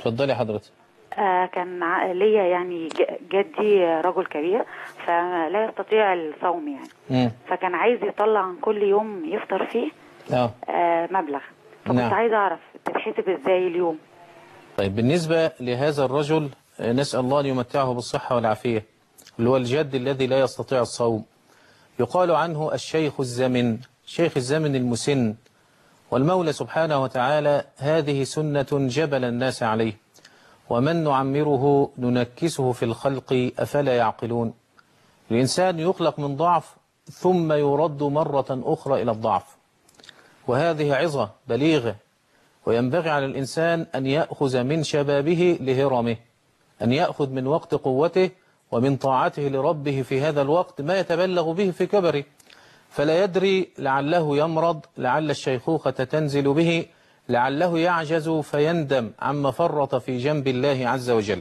اتفضلي حضرتك. كان ليا يعني جدي رجل كبير فلا يستطيع الصوم يعني. فكان عايز يطلع عن كل يوم يفطر فيه مبلغ، فكنت عايز اعرف تتحسب ازاي اليوم. طيب بالنسبة لهذا الرجل نسأل الله أن يمتعه بالصحة والعافية، اللي هو الجد الذي لا يستطيع الصوم، يقال عنه الشيخ الزمن، شيخ الزمن المسن. والمولى سبحانه وتعالى هذه سنة جبل الناس عليه، ومن نعمره ننكسه في الخلق أفلا يعقلون. الإنسان يخلق من ضعف ثم يرد مرة أخرى إلى الضعف، وهذه عظة بليغة. وينبغي على الإنسان أن يأخذ من شبابه لهرمه، أن يأخذ من وقت قوته ومن طاعته لربه في هذا الوقت ما يتبلغ به في كبره، فلا يدري لعله يمرض، لعل الشيخوخة تنزل به، لعله يعجز فيندم عما فرط في جنب الله عز وجل.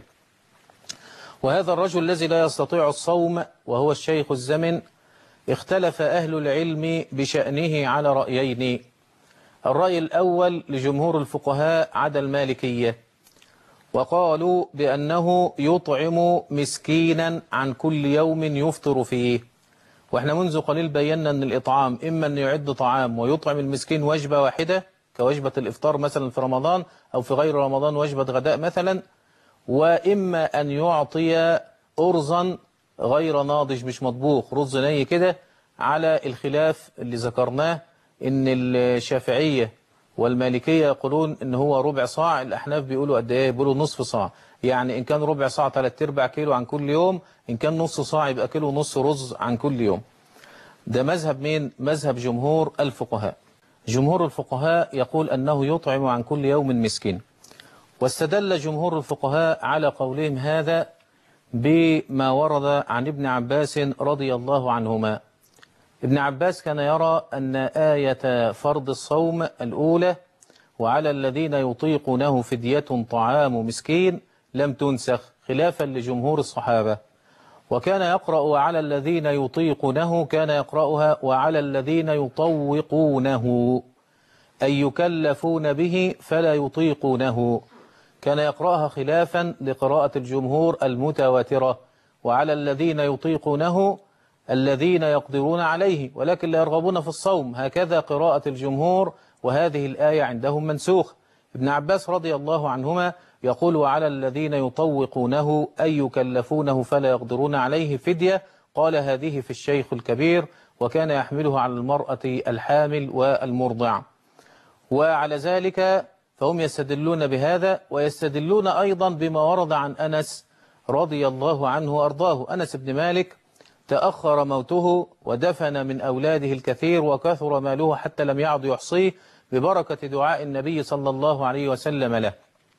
وهذا الرجل الذي لا يستطيع الصوم وهو الشيخ الزمن، اختلف أهل العلم بشأنه على رأيين. الرأي الأول لجمهور الفقهاء عدا المالكية، وقالوا بأنه يطعم مسكينا عن كل يوم يفطر فيه. وإحنا منذ قليل بينا أن الإطعام إما أن يعد طعام ويطعم المسكين وجبة واحدة كوجبة الإفطار مثلا في رمضان، أو في غير رمضان وجبة غداء مثلا، وإما أن يعطي أرزا غير ناضج مش مطبوخ، رز ني كده، على الخلاف اللي ذكرناه إن الشافعية والمالكية يقولون إن هو ربع صاع، الأحناف بيقولوا قد إيه؟ بيقولوا نصف صاع. يعني إن كان ربع صاع 3/4 كيلو عن كل يوم، إن كان نص صاع يبقى كيلو ونص رز عن كل يوم. ده مذهب مين؟ مذهب جمهور الفقهاء. جمهور الفقهاء يقول أنه يطعم عن كل يوم مسكين. واستدل جمهور الفقهاء على قولهم هذا بما ورد عن ابن عباس رضي الله عنهما. ابن عباس كان يرى أن آية فرض الصوم الأولى وعلى الذين يطيقونه فدية طعام مسكين لم تنسخ، خلافا لجمهور الصحابة. وكان يقرأ وعلى الذين يطيقونه، كان يقرأها وعلى الذين يطوقونه، أي يكلفون به فلا يطيقونه. كان يقرأها خلافا لقراءة الجمهور المتواترة، وعلى الذين يطيقونه الذين يقدرون عليه ولكن لا يرغبون في الصوم، هكذا قراءة الجمهور، وهذه الآية عندهم منسوخ. ابن عباس رضي الله عنهما يقول وعلى الذين يطوقونه أي يكلفونه فلا يقدرون عليه فدية، قال هذه في الشيخ الكبير، وكان يحمله على المرأة الحامل والمرضع. وعلى ذلك فهم يستدلون بهذا، ويستدلون أيضا بما ورد عن أنس رضي الله عنه وأرضاه. أنس بن مالك تأخر موته ودفن من أولاده الكثير وكثر ماله حتى لم يعد يحصيه ببركة دعاء النبي صلى الله عليه وسلم له.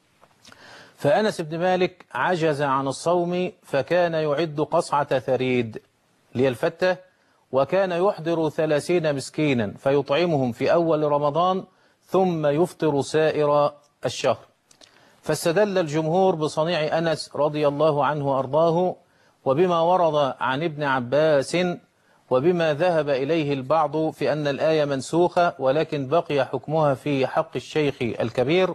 فأنس بن مالك عجز عن الصوم، فكان يعد قصعة ثريد للفتة، وكان يحضر 30 مسكينا فيطعمهم في أول رمضان ثم يفطر سائر الشهر. فاستدل الجمهور بصنيع أنس رضي الله عنه وأرضاه، وبما ورد عن ابن عباس، وبما ذهب إليه البعض في أن الآية منسوخة ولكن بقي حكمها في حق الشيخ الكبير،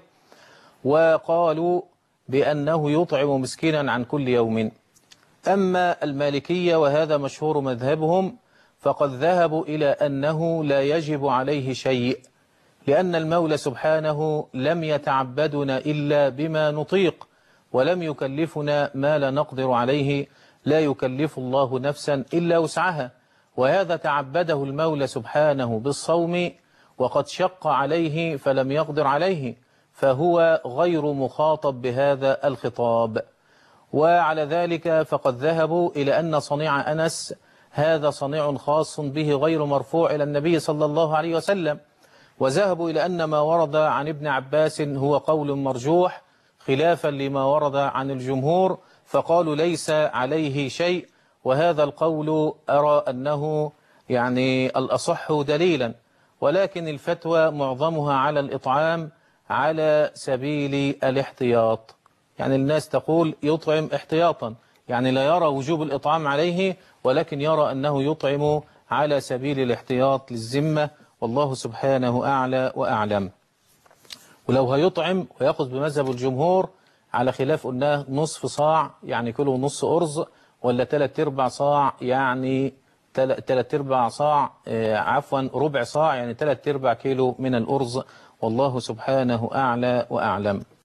وقالوا بأنه يطعم مسكينا عن كل يوم. أما المالكية وهذا مشهور مذهبهم فقد ذهبوا إلى أنه لا يجب عليه شيء، لأن المولى سبحانه لم يتعبدنا إلا بما نطيق، ولم يكلفنا ما لا نقدر عليه، لا يكلف الله نفسا إلا وسعها. وهذا تعبده المولى سبحانه بالصوم وقد شق عليه فلم يقدر عليه، فهو غير مخاطب بهذا الخطاب. وعلى ذلك فقد ذهبوا إلى أن صنيع أنس هذا صنيع خاص به غير مرفوع إلى النبي صلى الله عليه وسلم، وذهبوا إلى أن ما ورد عن ابن عباس هو قول مرجوح خلافا لما ورد عن الجمهور، فقالوا ليس عليه شيء. وهذا القول أرى أنه يعني الأصح دليلا، ولكن الفتوى معظمها على الإطعام على سبيل الاحتياط. يعني الناس تقول يطعم احتياطا، يعني لا يرى وجوب الإطعام عليه ولكن يرى أنه يطعم على سبيل الاحتياط للذمة، والله سبحانه أعلى وأعلم. ولو هيطعم ويأخذ بمذهب الجمهور على خلاف قلنا نصف صاع يعني كيلو ونص أرز، ولا 3/4 صاع يعني 3/4 صاع عفوا ربع صاع يعني 3/4 كيلو من الأرز. والله سبحانه أعلى وأعلم.